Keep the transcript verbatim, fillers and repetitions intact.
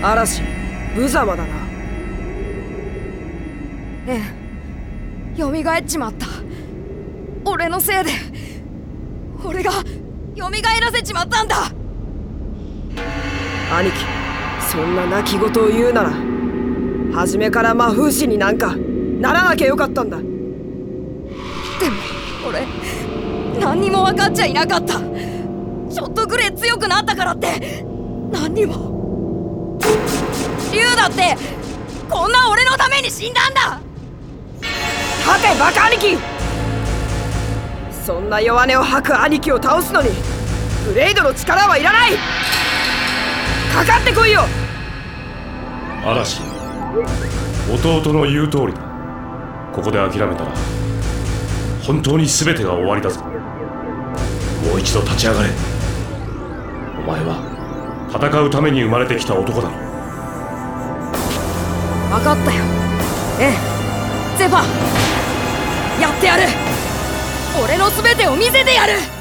嵐、無様だな。 ええ、蘇っちまった。俺のせいで俺が蘇らせちまったんだ。 兄貴、そんな泣き言を言うなら初めから魔風神になんかならなきゃよかったんだ。 でも俺何にも分かっちゃいなかった。ちょっとぐれ強くなったからって何にも。竜だってこんな俺のために死んだんだ。 はてバカ兄貴、そんな弱音を吐く兄貴を倒すのにブレイドの力はいらない。かかってこいよ。 嵐、弟の言う通りだ。ここで諦めたら本当に全てが終わりだぞ。もう一度立ち上がれ。お前は戦うために生まれてきた男だろ。 分かったよ。ええ、ゼファやってやる。俺の全てを見せてやる。